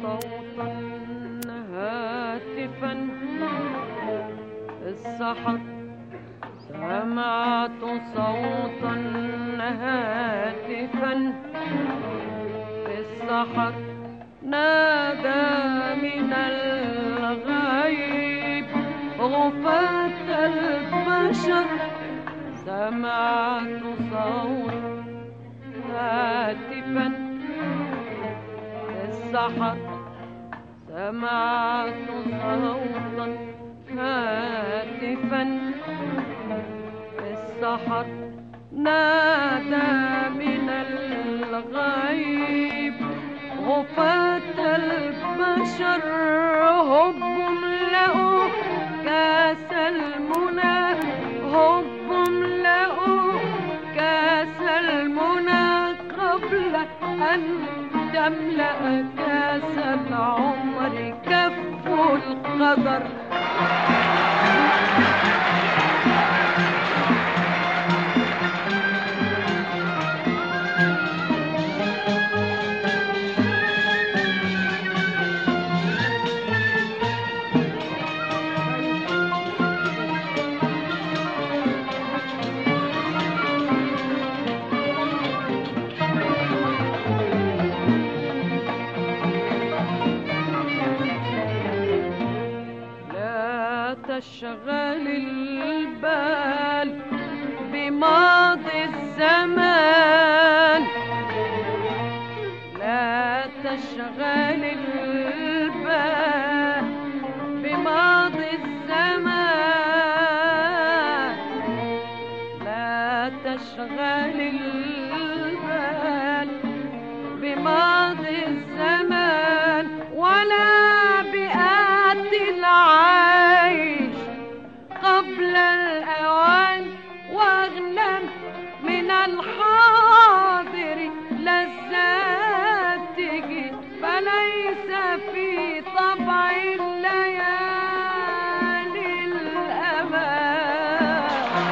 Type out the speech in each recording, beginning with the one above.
صوتا هاتفا في السحر، سمعت صوتا هاتفا في السحر، نادى من الغيب غفاة البشر. سمعت صوتا هاتفا في السحر، سمعت صوتا هاتفا في السحر، نادى من الغيب غفاة البشر. هب املأوا كاس المنى، هب املأوا كاس المنى قبل أن تملأ كاس العمر كف القدر. تشغل البال بماضي الزمان، لا تشغل البال بماضي الزمان، لا تشغل البال بماضي الزمان، ولا بآتي العيش قبل الأوان، واغنم من الحاضر لذاته، فليس في طبع الليالي الأمان.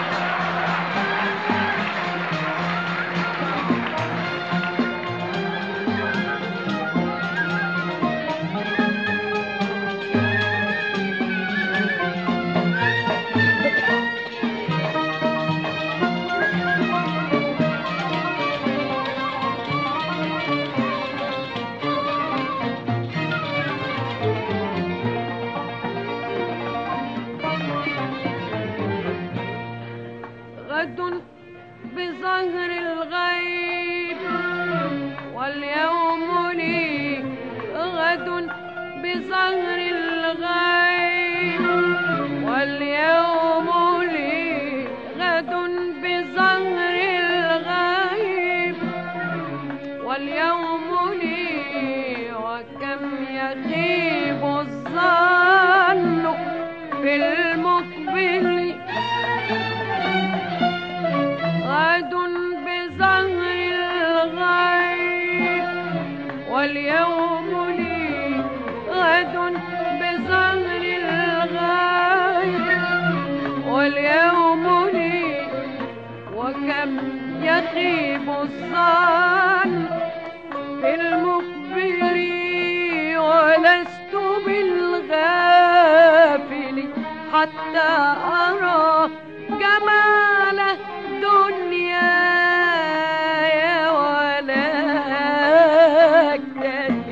غد بظهر الغيب واليوم لي، غد بظهر الغيب واليوم لي، غد بظهر الغيب واليوم لي، وكم يخيب الظن في المقبل. غد بظهر الغيب واليوم لي، غد بظهر الغيب واليوم لي، وكم يخيب الظن في المقبل، ولست بالغافل حتى أرى جمال دنياي ولا أكتفي.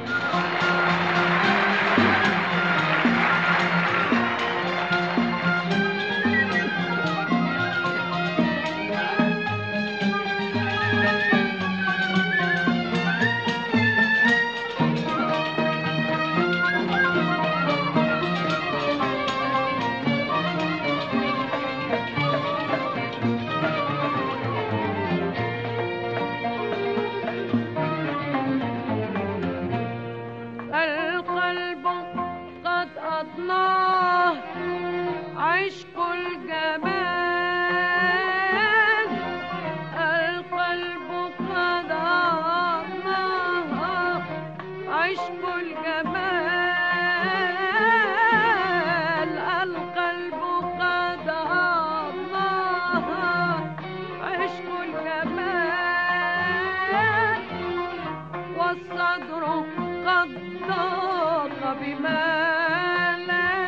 بما لا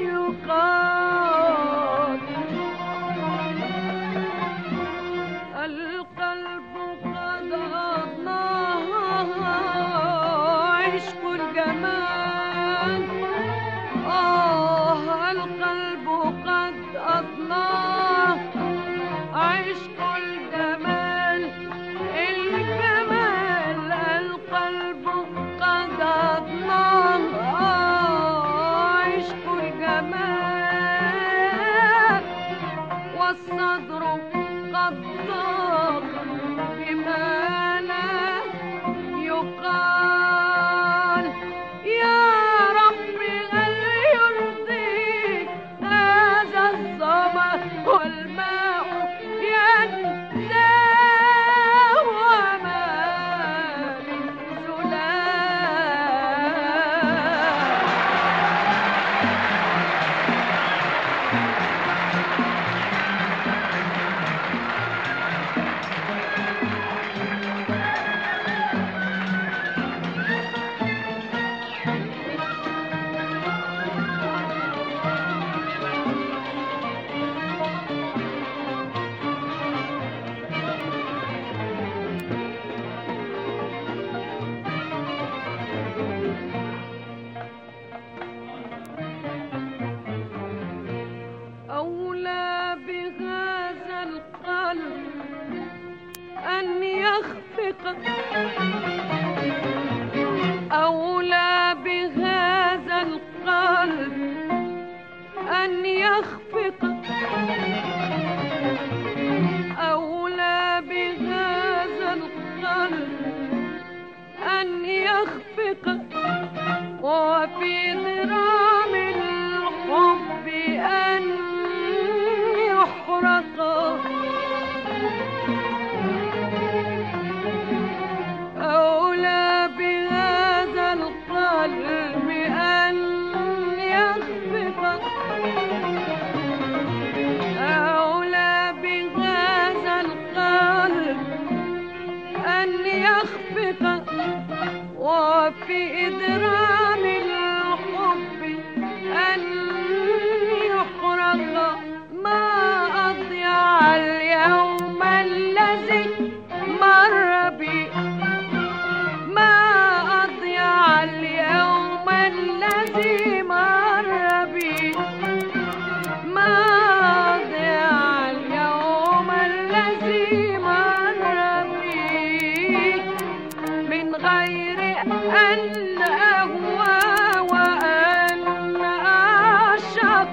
يقال. القلب قد أضناه عشق الجمال. القلب قد أضناه عشق الجمال. الجمال القلب قد أضناه عشق الجمال. والصدر قد ضاق بما لا يقال. يا ربي هل يرضيك هذا الظما والماء ينزى وما من أولى بهذا القلب أن يخفق. أولى بهذا القلب أن يخفق. أولى بهذا القلب أن يخفق. وفي ضرام الحب أن يحرق. أولى بهذا القلب أن يخفق. أولى بهذا القلب أن يخفق. وفي إدرام الحب أن يحرق. ما أضيع اليوم الذي مر بي. ما أضيع اليوم الذي مر بي. ما أضيع اليوم الذي مر بي من غير أن أهوى وأن أعشق.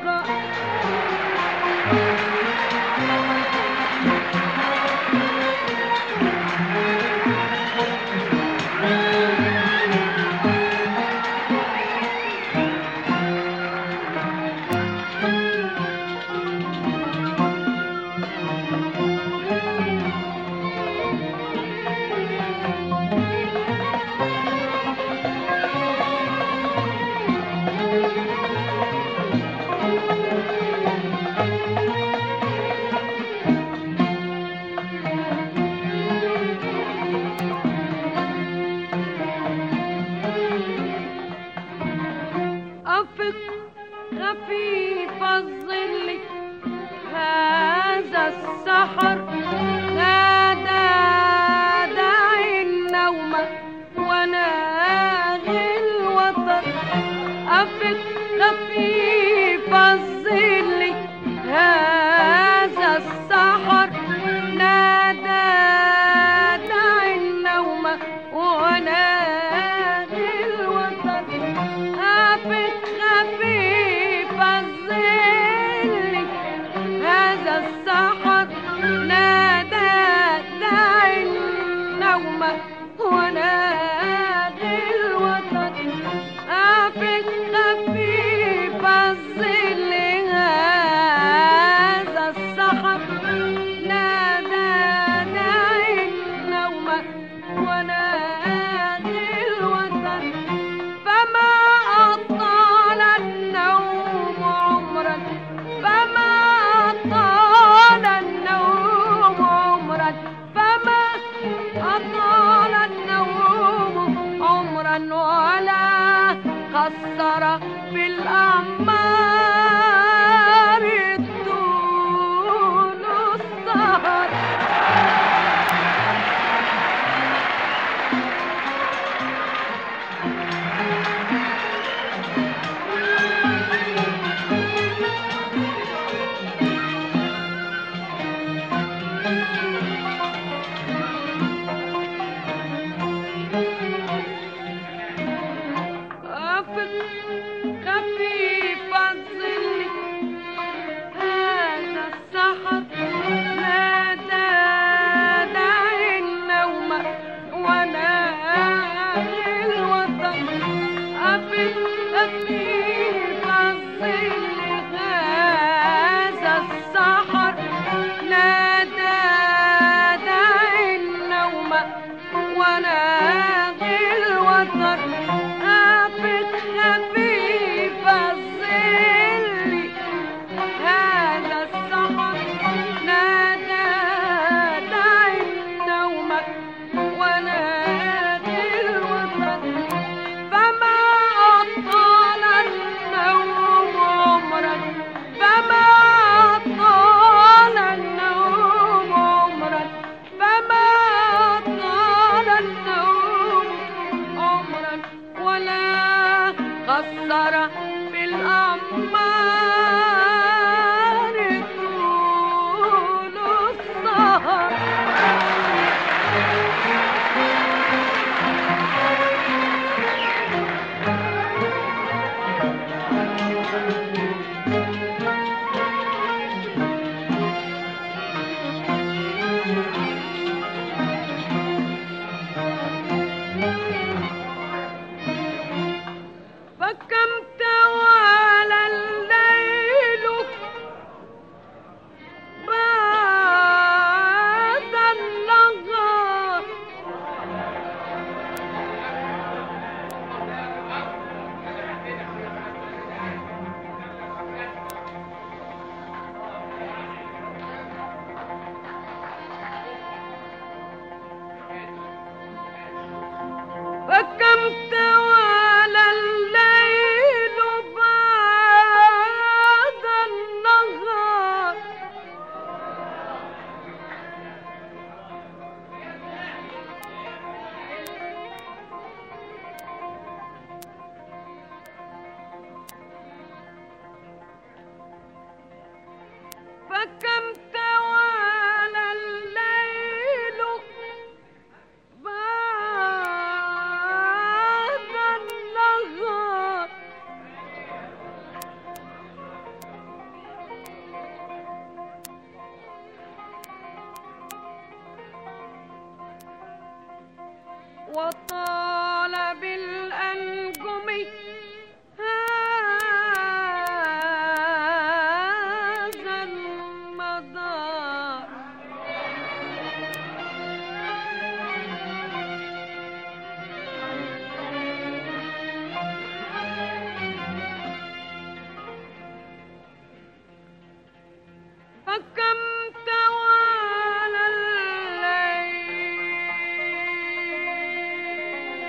أفق خفيف الظل هذا السحر. نادى داعي النوم وناغي الوطن. أفق خفيف الظل هذا السحر. نادى داعي النوم وناغي الوطن. أفق خفيف الظل هذا السحر. نادى داعي النوم وناغي الوطن. أفق خفيف الظل هذا السحر. نادى داعي النوم وناغي قصر بالأعمار طول السهر. خفيف الظل هذا السحر نادى داعي النوم وناغي الوطن. خفيف الظل هذا السحر نادى داعي النوم وناغي الوطن. خفيف الظل هذا السحر نادى داعي النوم ونادي الوطن. فما أطال النوم عمرك فما أطال النوم عمرك فما أطال النوم عمرك ولا قصر بالأعمار طول السهر. فكم توالى الليل بعد النهار. فكم توالى الليل بعد النهار. فكم توالى الليل بعد النهار. وطال بالأنجم هذا المدار. فكم توالى الليل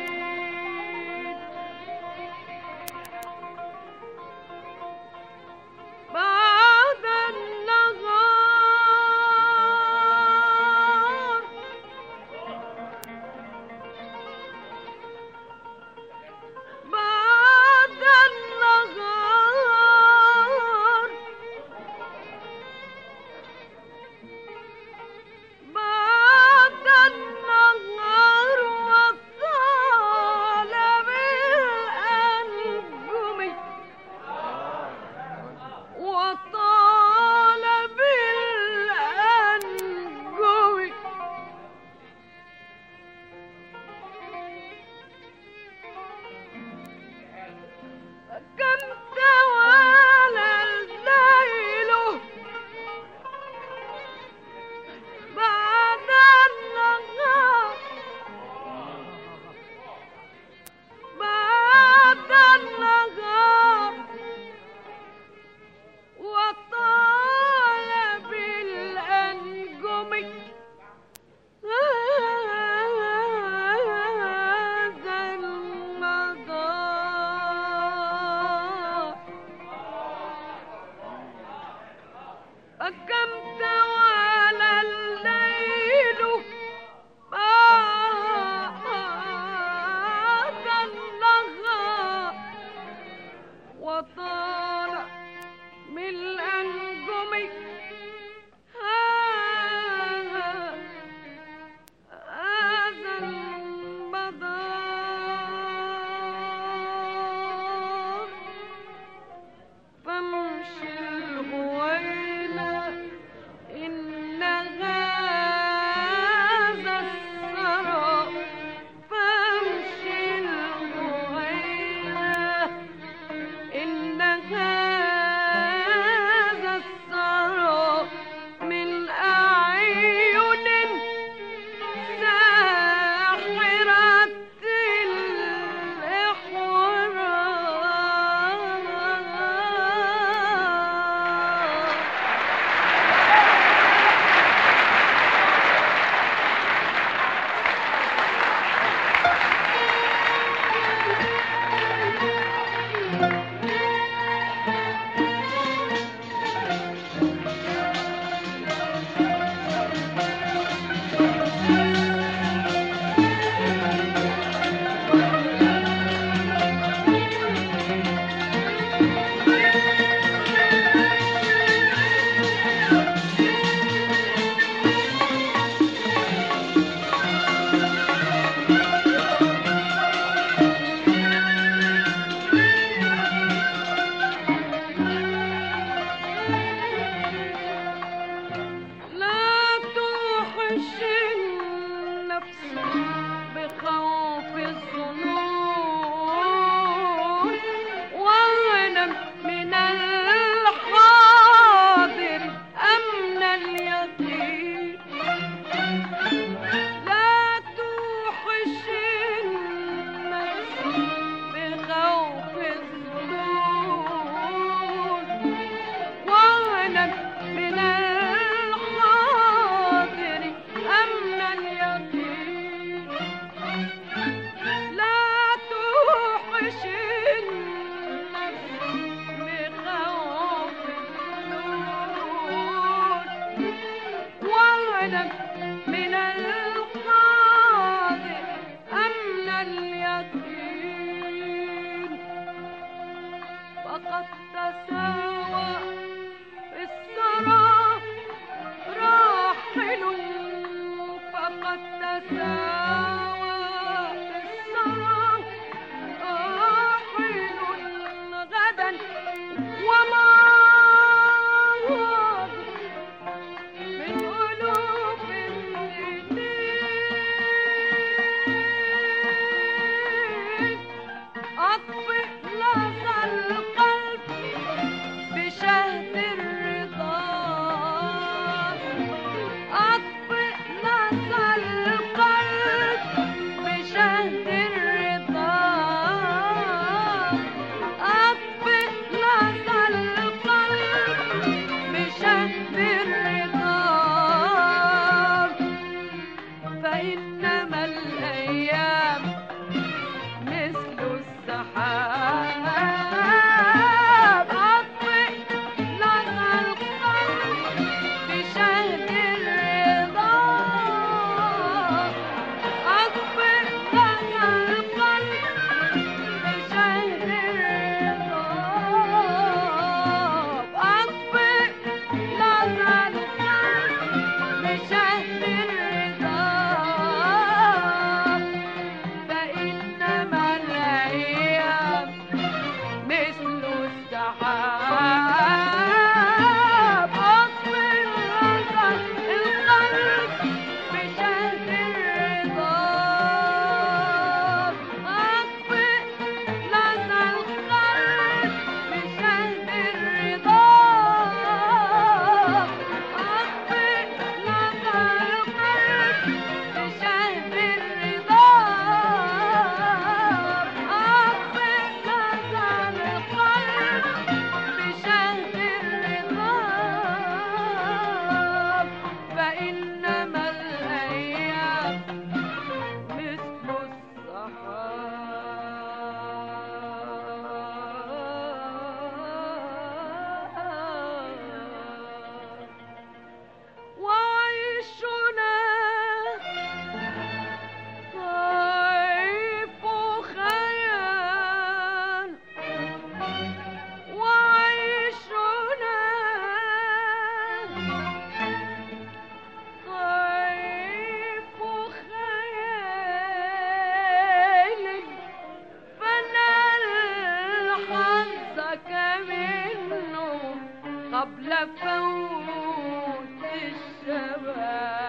أفوت الشباب.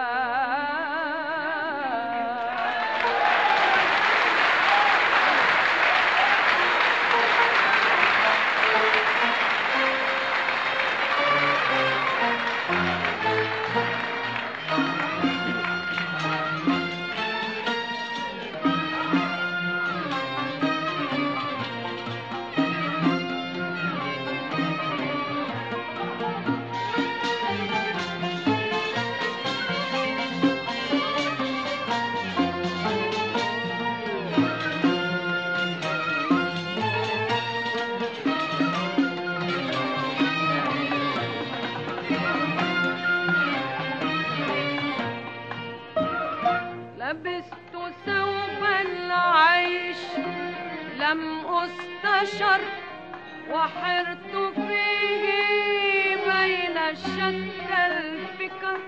لبست ثوب العيش لم أستشر، وحرت فيه بين شتى الفكر.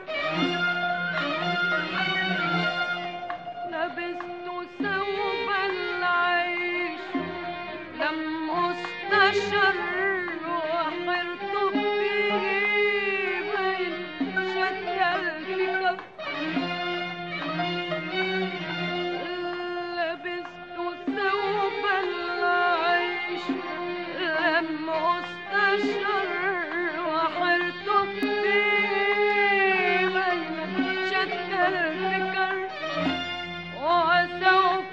لبست ثوب العيش لم أستشر، وحرت فيه بين شتى الفكر. لبست ثوب العيش لم أستشر، وحرت فيه بين شتى الفكر. وسوف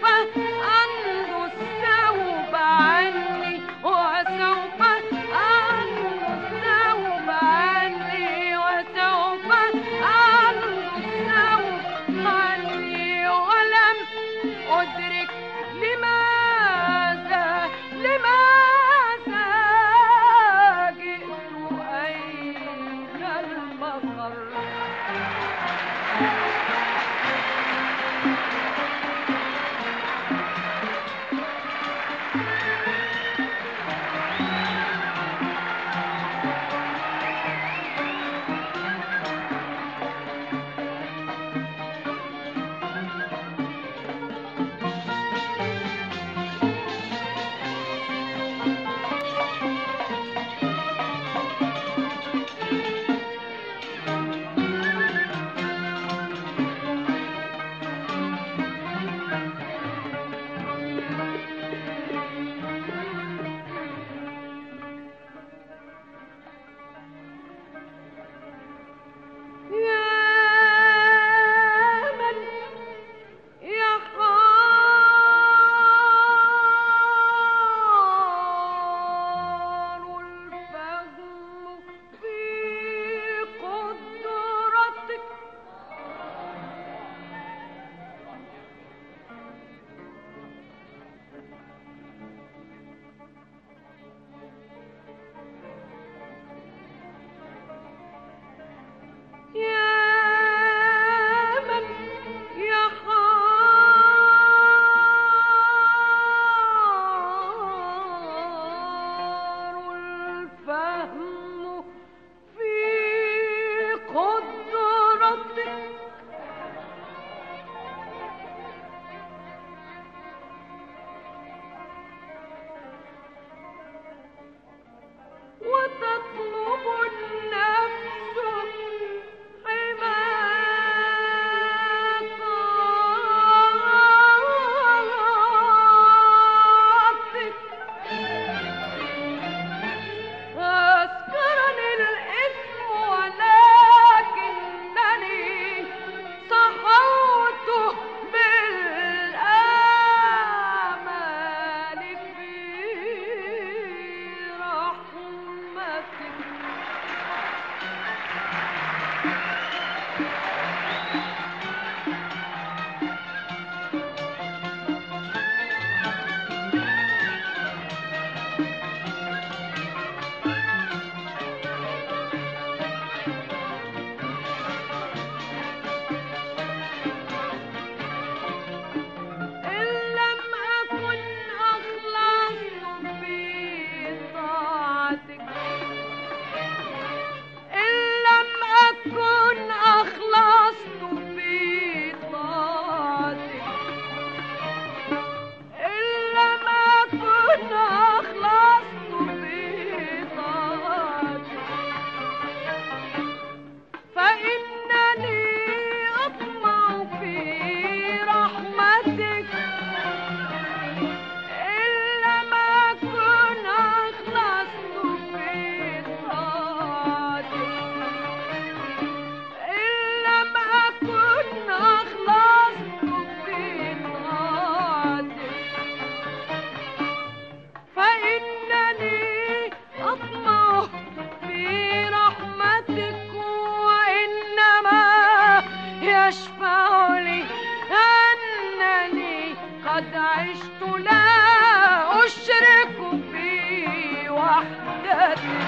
عشت لا أشرك في وحدتي.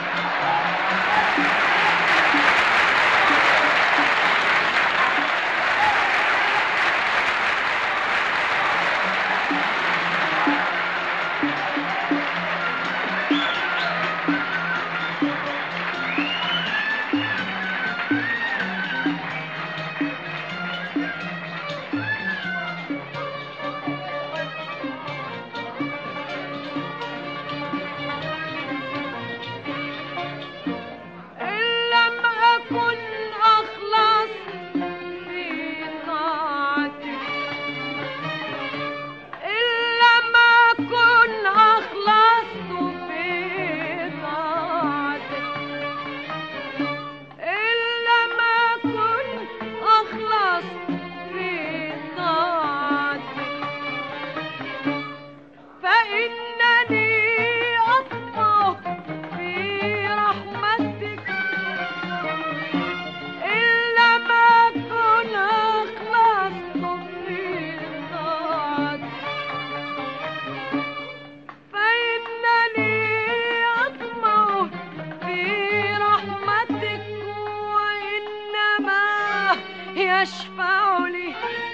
يشفع لي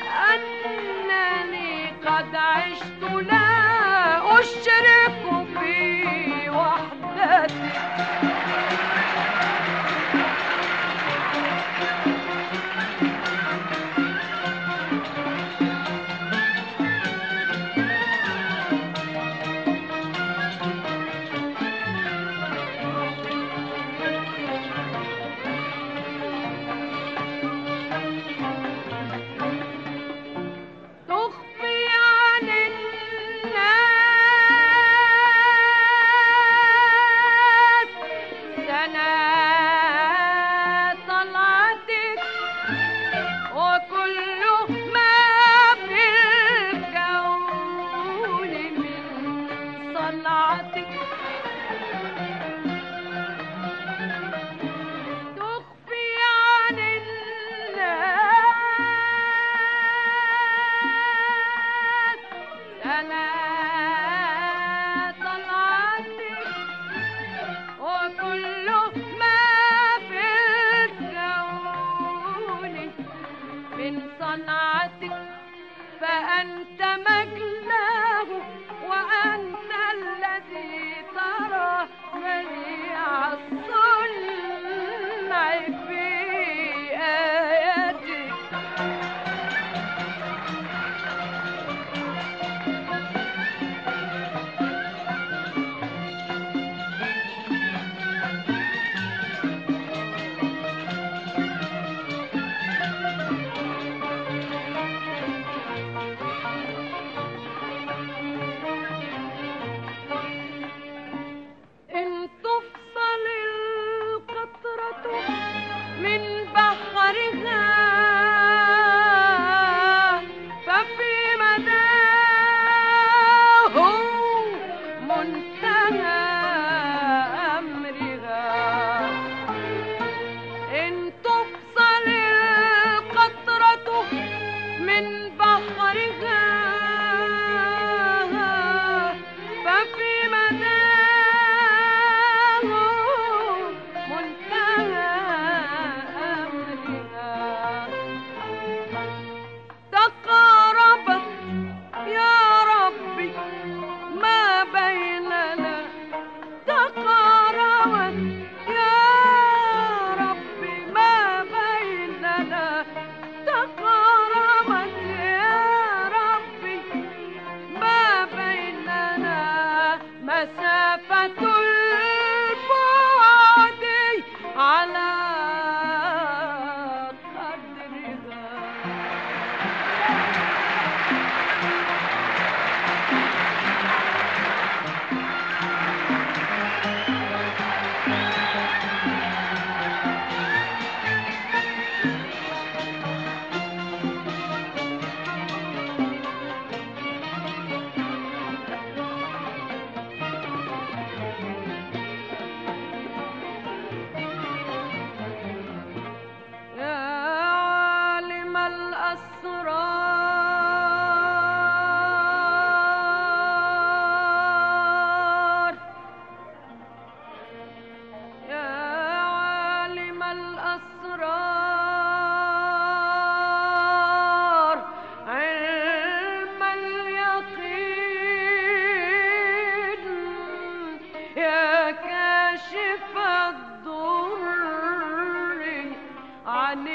أنني قد عشت لا أشرك في وحدتي. فأنت مجناه وأنت الذي ترى بديع الصنع في آياتك. كاشف الضر عن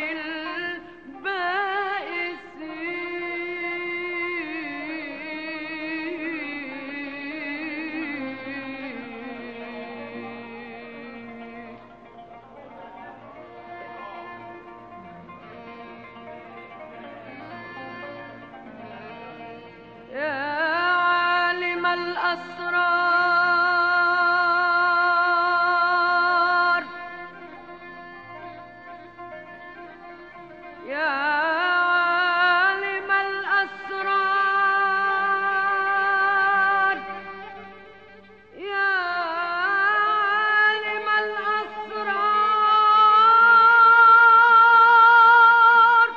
يا عالم الأسرار يا عالم الأسرار يا عالم الأسرار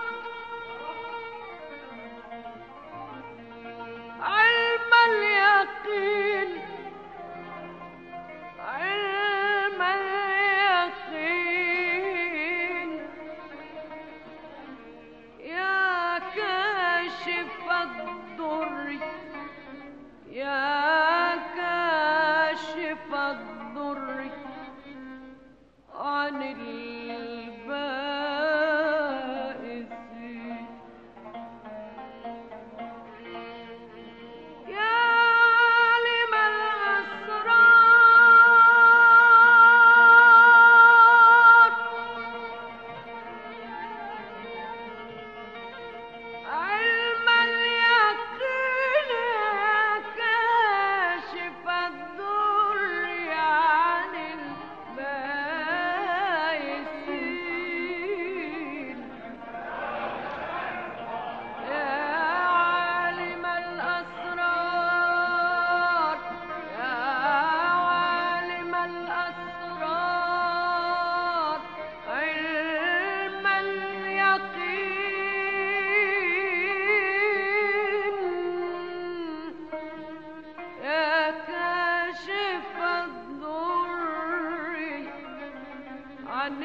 علم اليقين علم اليقين يا كاشف الضر يا كاشف الضر عن البائس يا عالم الأسرار علم اليقين يا كاشف الضر عن البائسين يا عالم الأسرار يا عالم الأسرار علم اليقين يا كاشف الضر عن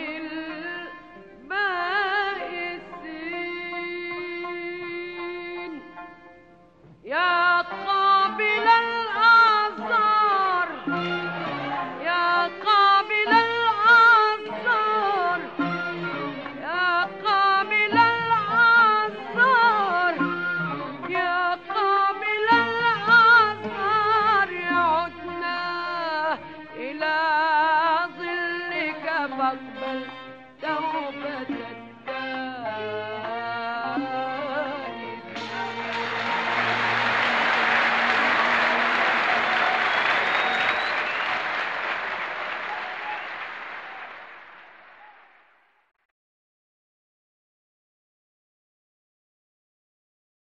البائسين يا